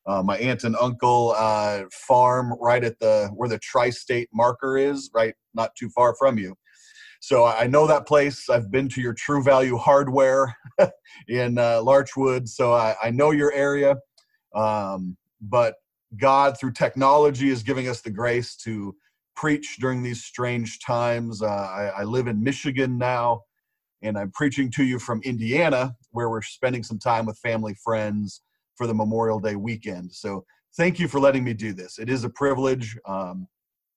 my aunt and uncle farm right at where the Tri-State marker is, right, not too far from you. So I know that place. I've been to your True Value Hardware in Larchwood, so I know your area. But God, through technology, is giving us the grace to preach during these strange times. I live in Michigan now, and I'm preaching to you from Indiana, where we're spending some time with family friends for the Memorial Day weekend. So thank you for letting me do this. It is a privilege. And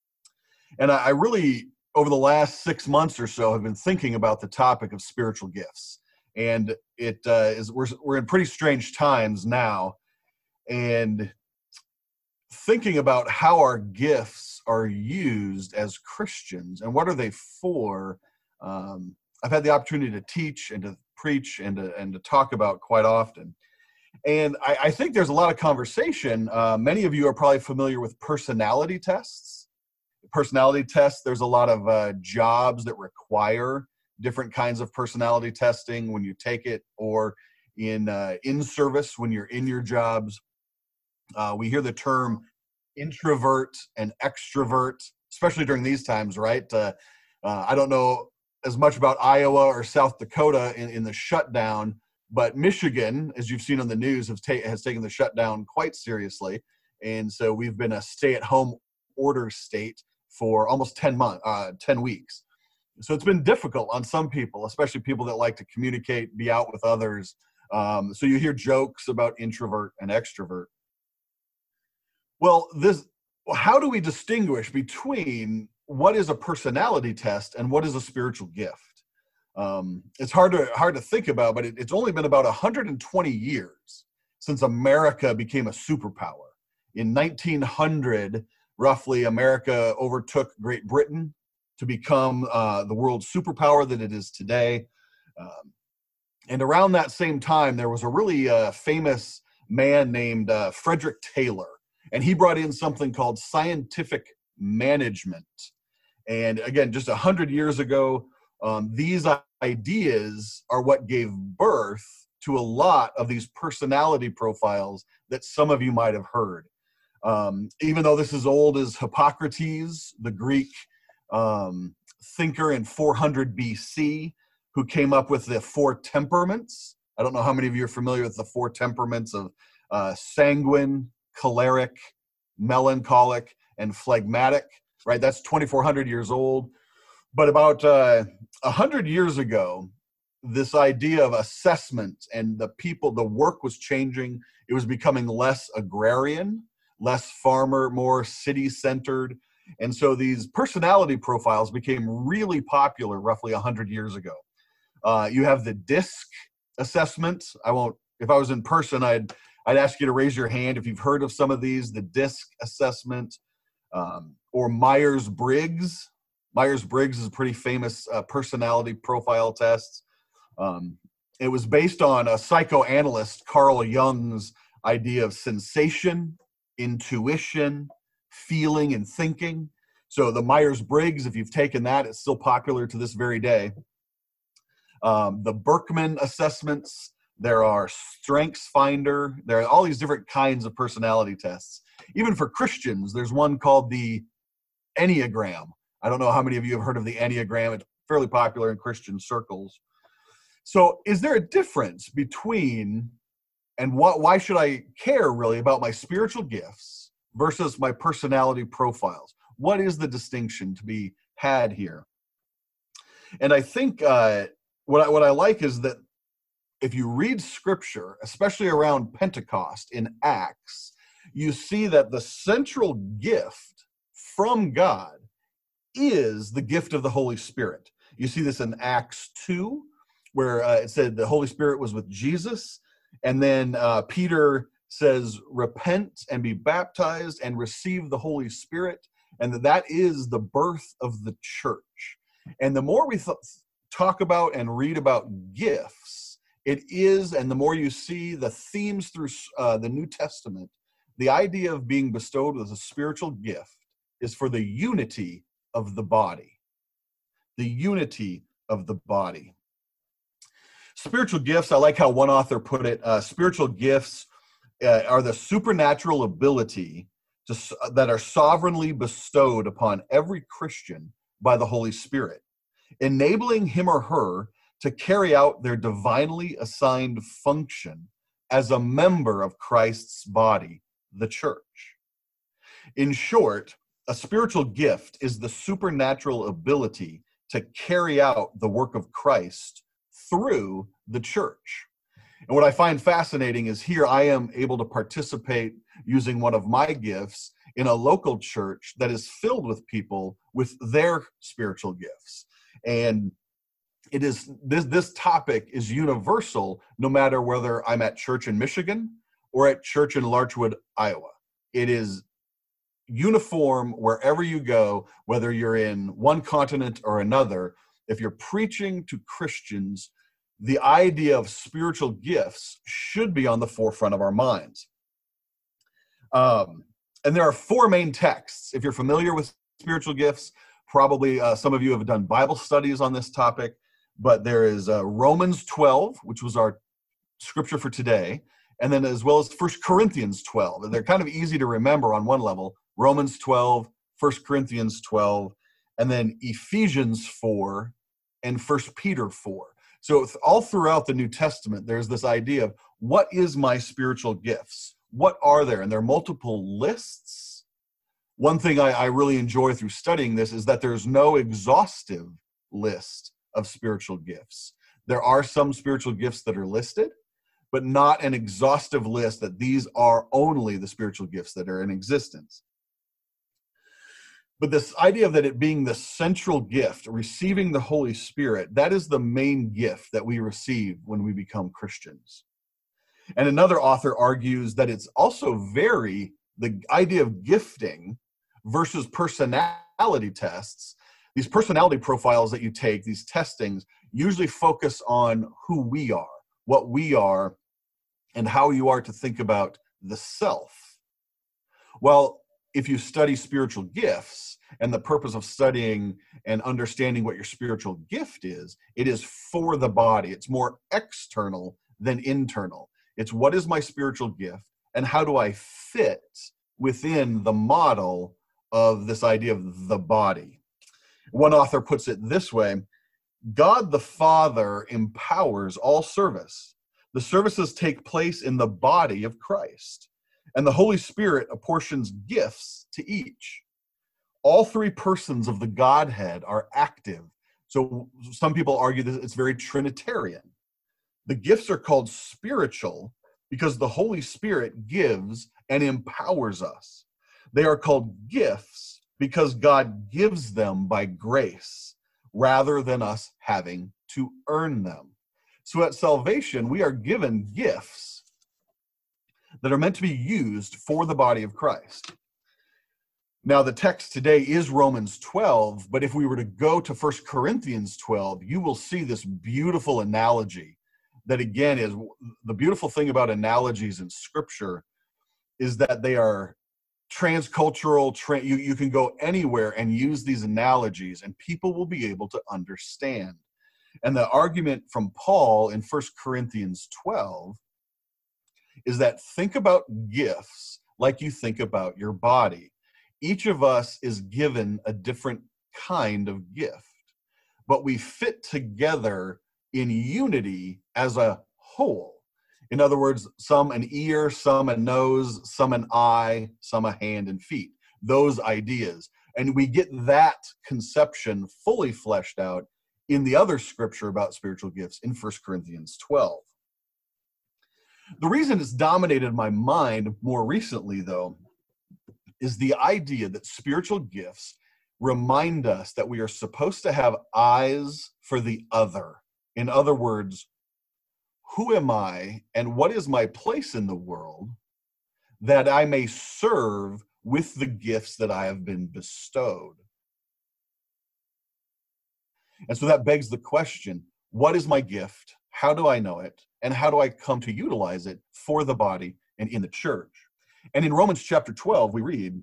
I really, over the last 6 months or so, have been thinking about the topic of spiritual gifts. And we're in pretty strange times now. And thinking about how our gifts are used as Christians and what are they for. I've had the opportunity to teach and to preach and to talk about quite often. And I think there's a lot of conversation. Many of you are probably familiar with personality tests. Personality tests, there's a lot of jobs that require different kinds of personality testing when you take it, or in service when you're in your jobs. We hear the term introvert and extrovert, especially during these times, right? I don't know as much about Iowa or South Dakota in the shutdown, but Michigan, as you've seen on the news, has taken the shutdown quite seriously. And so we've been a stay-at-home order state for almost 10 weeks. So it's been difficult on some people, especially people that like to communicate, be out with others. So you hear jokes about introvert and extrovert. Well, how do we distinguish between what is a personality test and what is a spiritual gift? It's hard to think about, but it's only been about 120 years since America became a superpower. In 1900, roughly, America overtook Great Britain to become the world superpower that it is today. And around that same time, there was a really famous man named Frederick Taylor, and he brought in something called scientific management. And again, just 100 years ago, these ideas are what gave birth to a lot of these personality profiles that some of you might have heard. Even though this is old as Hippocrates, the Greek thinker in 400 BC, who came up with the 4 temperaments. I don't know how many of you are familiar with the 4 temperaments of sanguine, choleric, melancholic, and phlegmatic, right? That's 2,400 years old. But about 100 years ago, this idea of assessment and the work was changing. It was becoming less agrarian, less farmer, more city-centered. And so these personality profiles became really popular roughly 100 years ago. You have the DISC assessment. If I was in person, I'd ask you to raise your hand if you've heard of some of these, the DISC assessment, or Myers-Briggs. Myers-Briggs is a pretty famous personality profile test. It was based on a psychoanalyst, Carl Jung's idea of sensation, intuition, feeling, and thinking. So the Myers-Briggs, if you've taken that, it's still popular to this very day. The Berkman assessments, there are Strengths Finder, there are all these different kinds of personality tests. Even for Christians, there's one called the Enneagram. I don't know how many of you have heard of the Enneagram. It's fairly popular in Christian circles. So is there a difference between, and why should I care really about my spiritual gifts versus my personality profiles? What is the distinction to be had here? And I think what I like is that if you read scripture, especially around Pentecost in Acts, you see that the central gift from God is the gift of the Holy Spirit. You see this in Acts 2, where it said the Holy Spirit was with Jesus. And then Peter says, repent and be baptized and receive the Holy Spirit. And that is the birth of the church. And the more we talk about and read about gifts, it is, and the more you see the themes through the New Testament, the idea of being bestowed with a spiritual gift is for the unity of the body. The unity of the body. Spiritual gifts, I like how one author put it, spiritual gifts are the supernatural ability that are sovereignly bestowed upon every Christian by the Holy Spirit, enabling him or her to carry out their divinely assigned function as a member of Christ's body, the church. In short, a spiritual gift is the supernatural ability to carry out the work of Christ through the church. And what I find fascinating is here I am able to participate using one of my gifts in a local church that is filled with people with their spiritual gifts. And it is this topic is universal no matter whether I'm at church in Michigan or at church in Larchwood, Iowa. It is uniform wherever you go, whether you're in one continent or another. If you're preaching to Christians, the idea of spiritual gifts should be on the forefront of our minds. And there are four main texts. If you're familiar with spiritual gifts, probably some of you have done Bible studies on this topic, but there is Romans 12, which was our scripture for today, and then as well as 1 Corinthians 12. And they're kind of easy to remember on one level. Romans 12, 1 Corinthians 12, and then Ephesians 4 and 1 Peter 4. So all throughout the New Testament, there's this idea of what is my spiritual gifts? What are there? And there are multiple lists. One thing I really enjoy through studying this is that there's no exhaustive list of spiritual gifts. There are some spiritual gifts that are listed, but not an exhaustive list that these are only the spiritual gifts that are in existence. But this idea of that it being the central gift, receiving the Holy Spirit, that is the main gift that we receive when we become Christians. And another author argues that it's also the idea of gifting versus personality tests. These personality profiles that you take, these testings, usually focus on who we are, what we are, and how you are to think about the self. Well, if you study spiritual gifts, and the purpose of studying and understanding what your spiritual gift is, it is for the body. It's more external than internal. It's what is my spiritual gift, and how do I fit within the model of this idea of the body? One author puts it this way: God the Father empowers all service. The services take place in the body of Christ, and the Holy Spirit apportions gifts to each. All three persons of the Godhead are active. So some people argue that it's very Trinitarian. The gifts are called spiritual because the Holy Spirit gives and empowers us. They are called gifts because God gives them by grace rather than us having to earn them. So at salvation, we are given gifts that are meant to be used for the body of Christ. Now, the text today is Romans 12, but if we were to go to 1 Corinthians 12, you will see this beautiful analogy that, again, is the beautiful thing about analogies in Scripture is that they are transcultural. You can go anywhere and use these analogies, and people will be able to understand. And the argument from Paul in 1 Corinthians 12 is that think about gifts like you think about your body. Each of us is given a different kind of gift, but we fit together in unity as a whole. In other words, some an ear, some a nose, some an eye, some a hand and feet. Those ideas. And we get that conception fully fleshed out in the other scripture about spiritual gifts in 1 Corinthians 12. The reason it's dominated my mind more recently, though, is the idea that spiritual gifts remind us that we are supposed to have eyes for the other. In other words, who am I and what is my place in the world that I may serve with the gifts that I have been bestowed? And so that begs the question, what is my gift? How do I know it? And how do I come to utilize it for the body and in the church? And in Romans chapter 12, we read,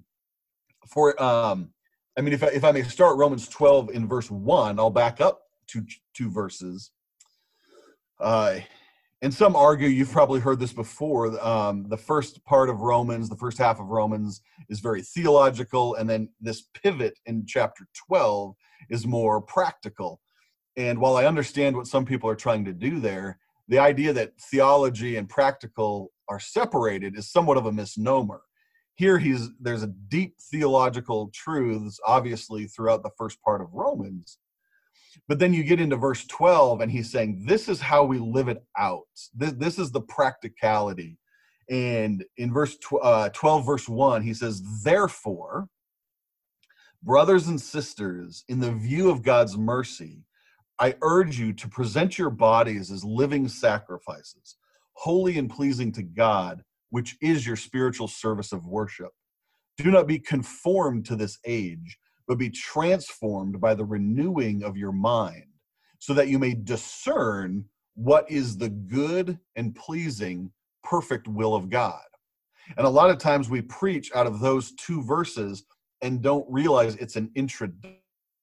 if I may start Romans 12 in verse 1, I'll back up to two verses. And some argue, you've probably heard this before, the first part of Romans, the first half of Romans is very theological, and then this pivot in chapter 12 is more practical. And while I understand what some people are trying to do there, the idea that theology and practical are separated is somewhat of a misnomer. Here there's a deep theological truths, obviously, throughout the first part of Romans. But then you get into verse 12, and he's saying, this is how we live it out. This is the practicality. And in verse 12, verse 1, he says, therefore, brothers and sisters, in the view of God's mercy, I urge you to present your bodies as living sacrifices, holy and pleasing to God, which is your spiritual service of worship. Do not be conformed to this age, but be transformed by the renewing of your mind, so that you may discern what is the good and pleasing, perfect will of God. And a lot of times we preach out of those two verses and don't realize it's an introduction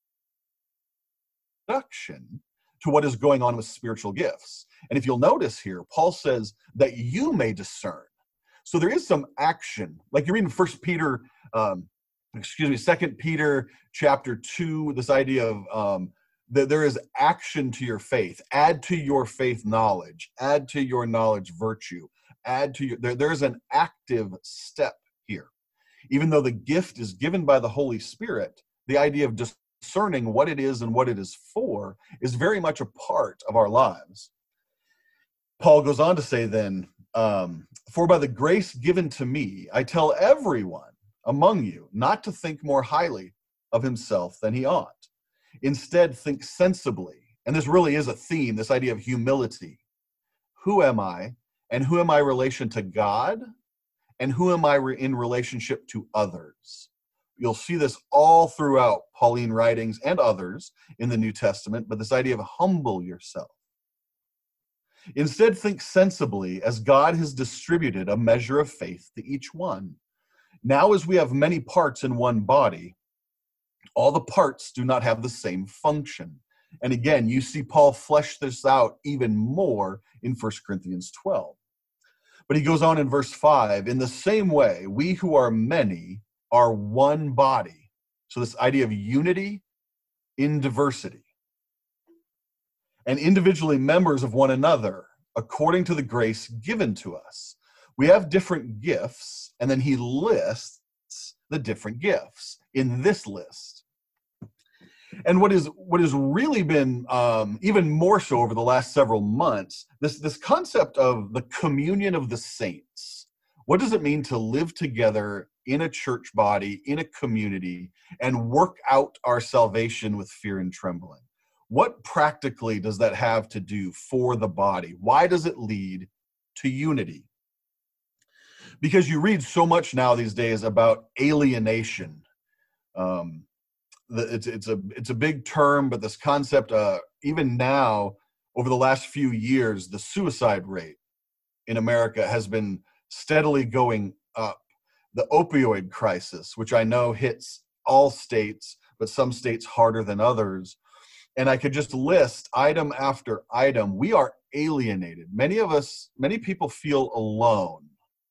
to what is going on with spiritual gifts. And if you'll notice here, Paul says that you may discern. So there is some action, like you're reading Second Peter chapter 2, this idea of that there is action to your faith. Add to your faith knowledge. Add to your knowledge virtue. There's an active step here. Even though the gift is given by the Holy Spirit, the idea of discerning what it is and what it is for is very much a part of our lives. Paul goes on to say then, for by the grace given to me, I tell everyone among you not to think more highly of himself than he ought. Instead, think sensibly. And this really is a theme, this idea of humility. Who am I? And who am I in relation to God? And who am I in relationship to others? You'll see this all throughout Pauline writings and others in the New Testament, but this idea of humble yourself. Instead, think sensibly, as God has distributed a measure of faith to each one. Now, as we have many parts in one body, all the parts do not have the same function. And again, you see Paul flesh this out even more in 1 Corinthians 12. But he goes on in verse 5, in the same way, we who are many are one body. So this idea of unity in diversity. And individually members of one another, according to the grace given to us. We have different gifts, and then he lists the different gifts in this list. And what has really been even more so over the last several months, this concept of the communion of the saints. What does it mean to live together in a church body, in a community, and work out our salvation with fear and trembling? What practically does that have to do for the body? Why does it lead to unity? Because you read so much now these days about alienation. It's a big term, but this concept, even now, over the last few years, the suicide rate in America has been steadily going up. The opioid crisis, which I know hits all states, but some states harder than others. And I could just list item after item. We are alienated. Many people feel alone.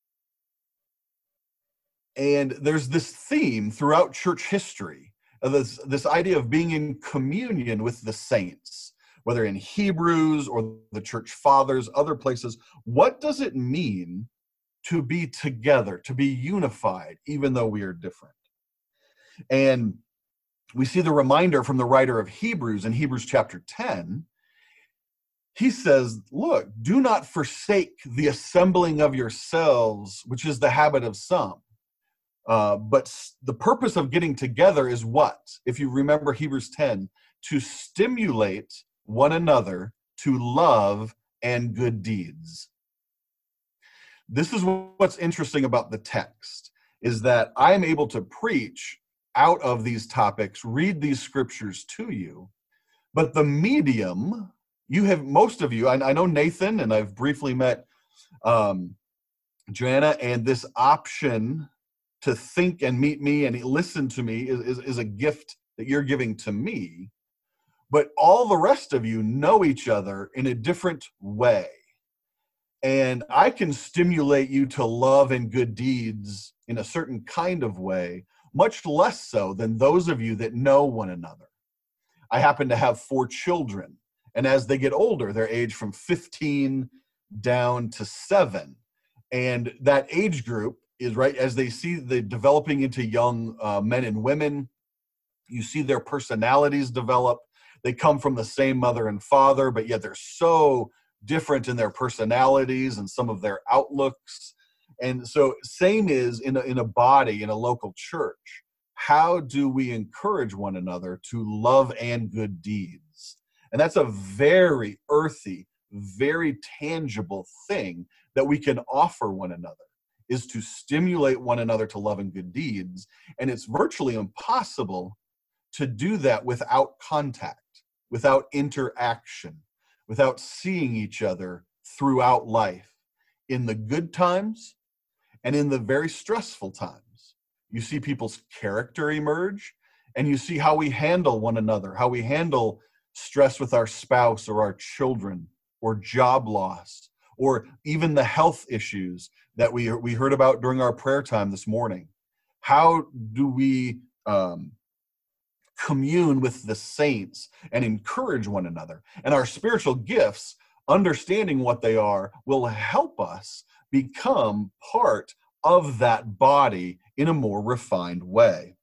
And there's this theme throughout church history of this idea of being in communion with the saints, whether in Hebrews or the church fathers, other places. What does it mean to be together, to be unified, even though we are different? And we see the reminder from the writer of Hebrews in Hebrews chapter 10. He says, look, do not forsake the assembling of yourselves, which is the habit of some. But the purpose of getting together is what? If you remember Hebrews 10, to stimulate one another to love and good deeds. This is what's interesting about the text, is that I'm able to preach out of these topics, read these scriptures to you, but the medium, most of you, I know Nathan, and I've briefly met Joanna, and this option to think and meet me and listen to me is a gift that you're giving to me. But all the rest of you know each other in a different way. And I can stimulate you to love and good deeds in a certain kind of way, much less so than those of you that know one another. I happen to have 4 children, and as they get older, they're aged from 15 down to 7. And that age group is right as they see the developing into young men and women. You see their personalities develop. They come from the same mother and father, but yet they're so different in their personalities and some of their outlooks. And so same is in a body, in a local church. How do we encourage one another to love and good deeds? And that's a very earthy, very tangible thing that we can offer one another, is to stimulate one another to love and good deeds. And it's virtually impossible to do that without contact, without interaction, without seeing each other throughout life, in the good times and in the very stressful times. You see people's character emerge, and you see how we handle one another, how we handle stress with our spouse or our children, or job loss, or even the health issues that we heard about during our prayer time this morning. How do we commune with the saints and encourage one another? And our spiritual gifts, understanding what they are, will help us become part of that body in a more refined way.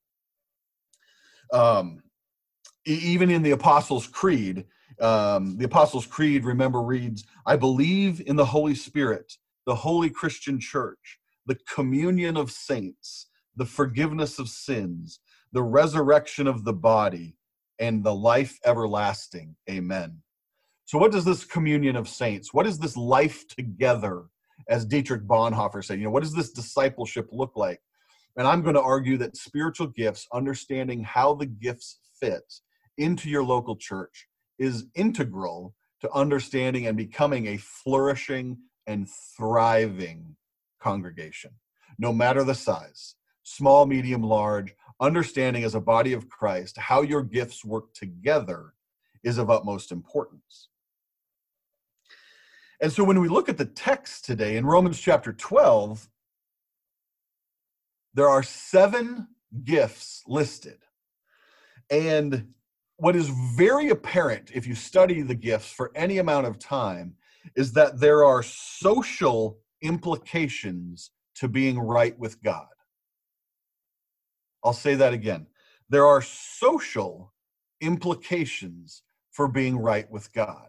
Even in the Apostles' Creed, remember, reads, "I believe in the Holy Spirit, the holy Christian church, the communion of saints, the forgiveness of sins, the resurrection of the body, and the life everlasting. Amen." So what does this communion of saints, what is this life together, as Dietrich Bonhoeffer said, what does this discipleship look like? And I'm going to argue that spiritual gifts, understanding how the gifts fit into your local church, is integral to understanding and becoming a flourishing and thriving congregation, no matter the size, small, medium, large. Understanding as a body of Christ how your gifts work together is of utmost importance. And so when we look at the text today in Romans chapter 12, there are 7 gifts listed. And what is very apparent if you study the gifts for any amount of time is that there are social implications to being right with God. I'll say that again. There are social implications for being right with God.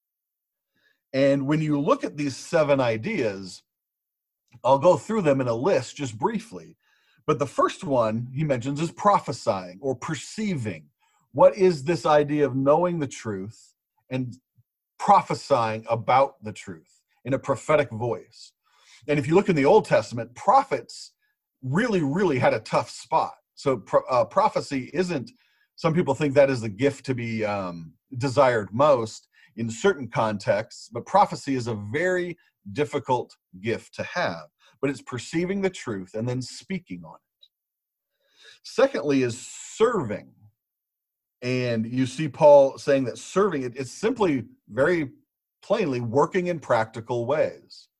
And when you look at these 7 ideas, I'll go through them in a list just briefly. But the first one he mentions is prophesying or perceiving. What is this idea of knowing the truth and prophesying about the truth in a prophetic voice? And if you look in the Old Testament, prophets really had a tough spot. So prophecy isn't, some people think that is the gift to be desired most in certain contexts, but prophecy is a very difficult gift to have. But it's perceiving the truth and then speaking on it. Secondly is serving. And you see Paul saying that serving, it's simply, very plainly, working in practical ways.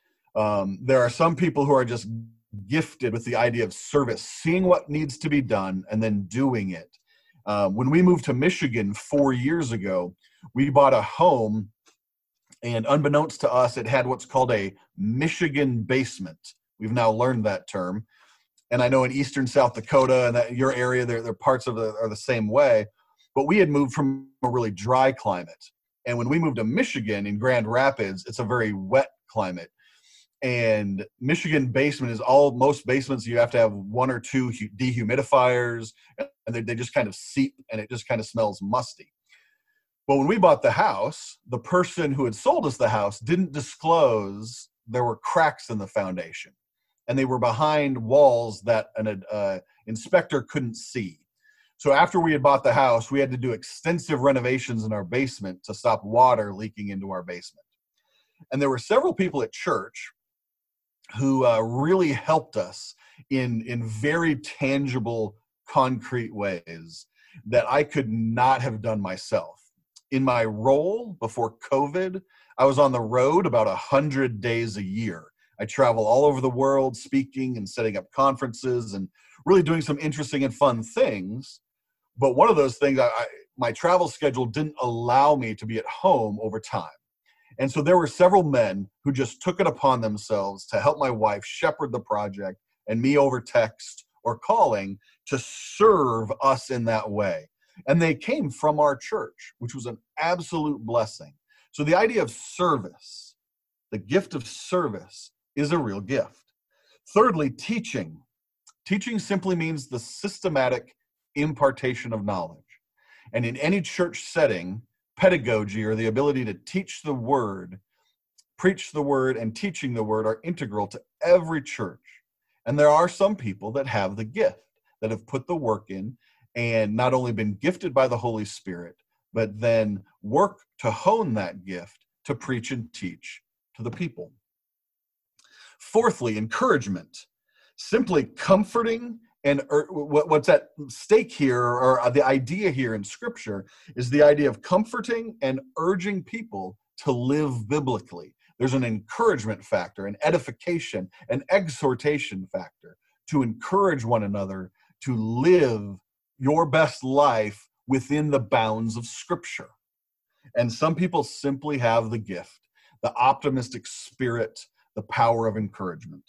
There are some people who are just gifted with the idea of service, seeing what needs to be done and then doing it. When we moved to Michigan 4 years ago, we bought a home, and unbeknownst to us, it had what's called a Michigan basement. We've now learned that term. And I know in eastern South Dakota and that your area, there parts of it are the same way. But we had moved from a really dry climate. And when we moved to Michigan in Grand Rapids, it's a very wet climate. And Michigan basement is most basements, you have to have 1 or 2 dehumidifiers, and they just kind of seep, and it just kind of smells musty. But when we bought the house, the person who had sold us the house didn't disclose there were cracks in the foundation, and they were behind walls that an inspector couldn't see. So after we had bought the house, we had to do extensive renovations in our basement to stop water leaking into our basement. And there were several people at church who really helped us in very tangible, concrete ways that I could not have done myself. In my role before COVID, I was on the road about 100 days a year. I travel all over the world speaking and setting up conferences and really doing some interesting and fun things. But one of those things, my travel schedule didn't allow me to be at home over time. And so there were several men who just took it upon themselves to help my wife shepherd the project, and me over text or calling to serve us in that way. And they came from our church, which was an absolute blessing. So the idea of service, the gift of service, is a real gift. Thirdly, teaching. Teaching simply means the systematic impartation of knowledge. And in any church setting, pedagogy, or the ability to teach the word, preach the word, and teaching the word are integral to every church. And there are some people that have the gift, that have put the work in and not only been gifted by the Holy Spirit, but then work to hone that gift to preach and teach to the people. Fourthly, encouragement. Simply comforting, and what's at stake here, or the idea here in Scripture, is the idea of comforting and urging people to live biblically. There's an encouragement factor, an edification, an exhortation factor to encourage one another to live your best life within the bounds of Scripture. And some people simply have the gift, the optimistic spirit, the power of encouragement.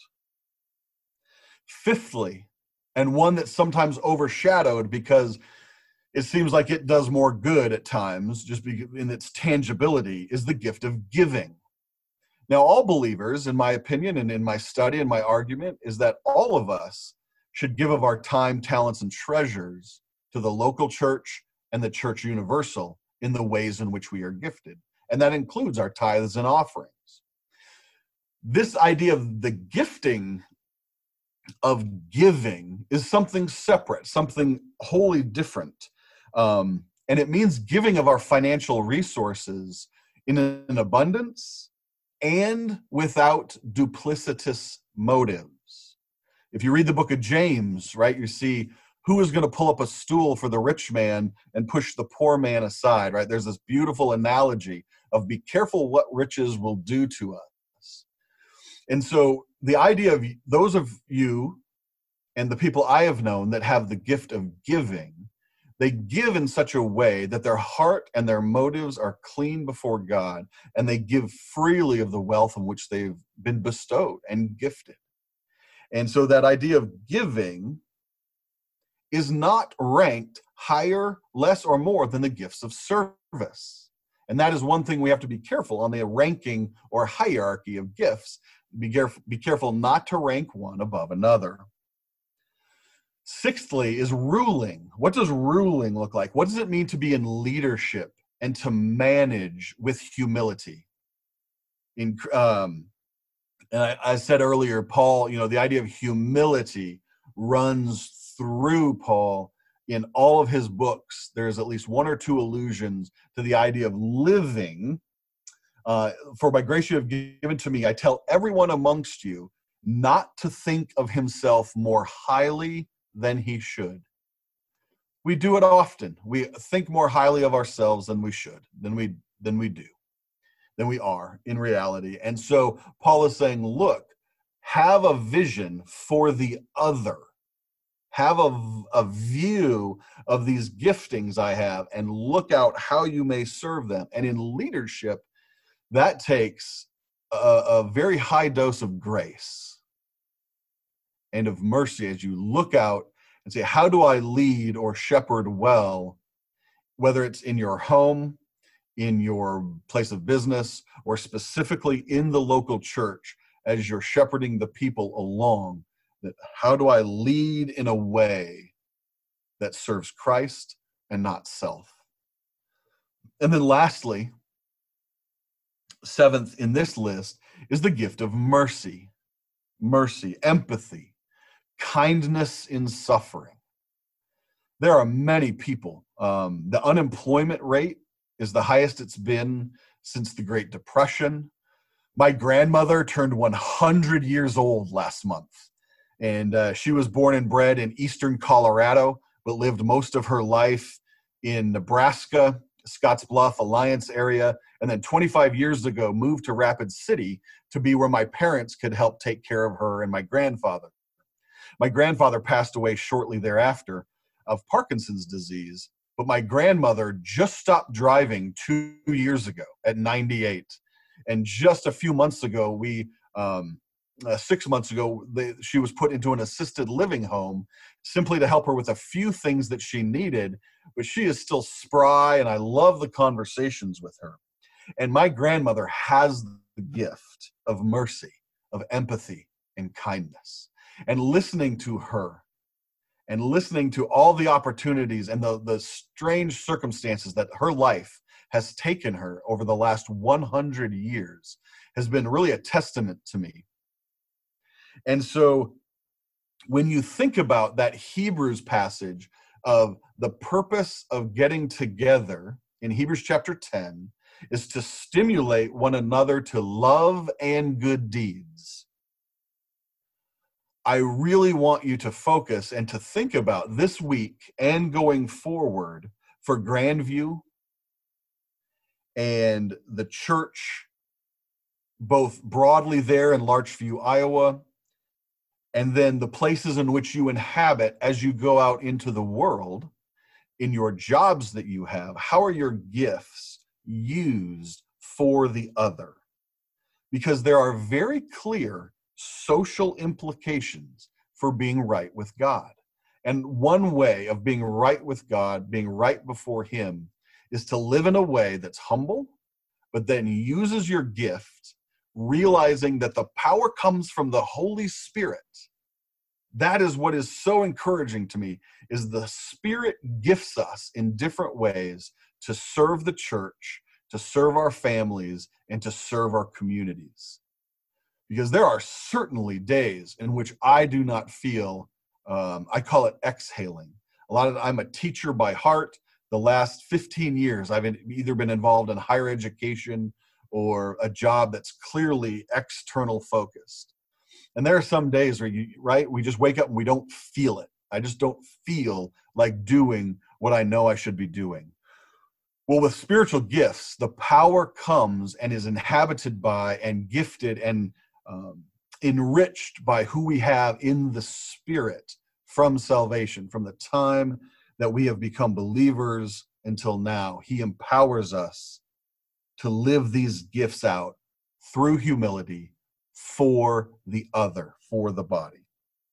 Fifthly, and one that's sometimes overshadowed because it seems like it does more good at times, just in its tangibility, is the gift of giving. Now, all believers, in my opinion, and in my study and my argument, is that all of us should give of our time, talents, and treasures to the local church and the church universal in the ways in which we are gifted. And that includes our tithes and offerings. This idea of the gifting of giving is something separate, something wholly different. And it means giving of our financial resources in an abundance and without duplicitous motives. If you read the book of James, right, you see who is going to pull up a stool for the rich man and push the poor man aside, right? There's this beautiful analogy of be careful what riches will do to us. And so the idea of those of you and the people I have known that have the gift of giving, they give in such a way that their heart and their motives are clean before God, and they give freely of the wealth in which they've been bestowed and gifted. And so that idea of giving is not ranked higher, less, or more than the gifts of service. And that is one thing we have to be careful on the ranking or hierarchy of gifts. Be careful not to rank one above another. Sixthly is ruling. What does ruling look like? What does it mean to be in leadership and to manage with humility? And I said earlier, Paul, the idea of humility runs through Paul in all of his books. There's at least one or two allusions to the idea of living. For by grace you have given to me, I tell everyone amongst you not to think of himself more highly than he should. We do it often. We think more highly of ourselves than we should, than we are in reality. And so Paul is saying, look, have a vision for the other. Have a view of these giftings I have and look out how you may serve them. And in leadership, that takes a very high dose of grace and of mercy as you look out and say, how do I lead or shepherd well, whether it's in your home, in your place of business, or specifically in the local church as you're shepherding the people along, that how do I lead in a way that serves Christ and not self? And then lastly, seventh in this list is the gift of mercy, empathy, kindness in suffering. There are many people. The unemployment rate is the highest it's been since the Great Depression. My grandmother turned 100 years old last month, and she was born and bred in eastern Colorado, but lived most of her life in Nebraska Scottsbluff, Alliance area, and then 25 years ago moved to Rapid City to be where my parents could help take care of her and my grandfather. My grandfather passed away shortly thereafter of Parkinson's disease, but my grandmother just stopped driving 2 years ago at 98. And just a few months ago, 6 months ago, she was put into an assisted living home simply to help her with a few things that she needed, but she is still spry, and I love the conversations with her. And my grandmother has the gift of mercy, of empathy, and kindness. And listening to her and listening to all the opportunities and the strange circumstances that her life has taken her over the last 100 years has been really a testament to me. And so when you think about that Hebrews passage of the purpose of getting together in Hebrews chapter 10 is to stimulate one another to love and good deeds. I really want you to focus and to think about this week and going forward for Grandview and the church, both broadly there in Larchview, Iowa, and then the places in which you inhabit as you go out into the world, in your jobs that you have. How are your gifts used for the other? Because there are very clear social implications for being right with God. And one way of being right with God, being right before Him, is to live in a way that's humble, but then uses your gift, realizing that the power comes from the Holy Spirit. That is what is so encouraging to me, is the Spirit gifts us in different ways to serve the church, to serve our families, and to serve our communities. Because there are certainly days in which I do not feel, I call it exhaling. I'm a teacher by heart. The last 15 years, I've either been involved in higher education or a job that's clearly external focused. And there are some days where we just wake up and we don't feel it. I just don't feel like doing what I know I should be doing. Well, with spiritual gifts, the power comes and is inhabited by and gifted and enriched by who we have in the Spirit from salvation, from the time that we have become believers until now. He empowers us to live these gifts out through humility for the other, for the body.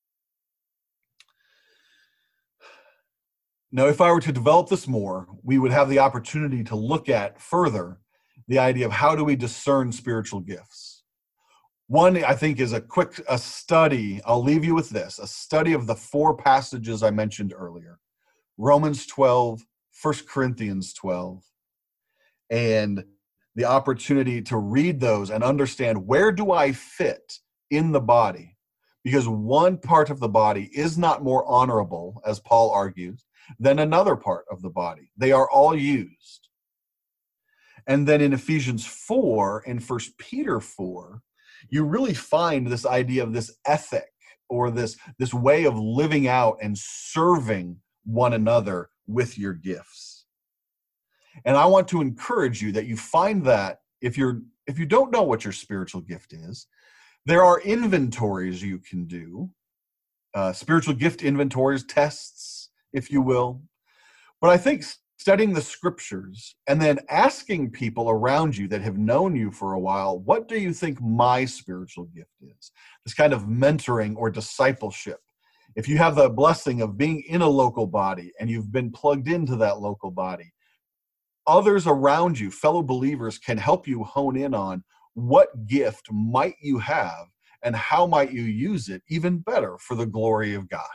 Now, if I were to develop this more, we would have the opportunity to look at further the idea of how do we discern spiritual gifts. One, I think, is a study. I'll leave you with this, a study of the 4 passages I mentioned earlier. Romans 12, 1 Corinthians 12, and the opportunity to read those and understand, where do I fit in the body? Because one part of the body is not more honorable, as Paul argues, than another part of the body. They are all used. And then in Ephesians 4 and 1 Peter 4, you really find this idea of this ethic, or this way of living out and serving one another with your gifts. And I want to encourage you that you find that if you don't know what your spiritual gift is, there are inventories you can do, spiritual gift inventories, tests, if you will. But I think studying the scriptures and then asking people around you that have known you for a while, what do you think my spiritual gift is? This kind of mentoring or discipleship. If you have the blessing of being in a local body and you've been plugged into that local body, others around you, fellow believers, can help you hone in on what gift might you have and how might you use it even better for the glory of God.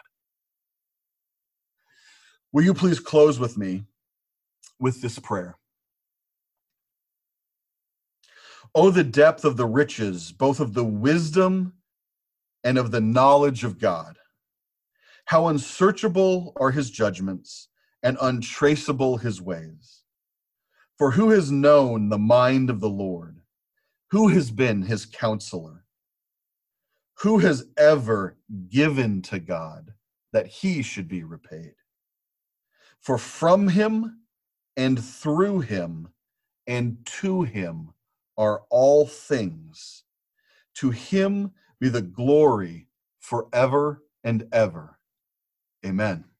Will you please close with me with this prayer? Oh, the depth of the riches, both of the wisdom and of the knowledge of God. How unsearchable are his judgments and untraceable his ways. For who has known the mind of the Lord? Who has been his counselor? Who has ever given to God that he should be repaid? For from him and through him and to him are all things. To him be the glory forever and ever. Amen.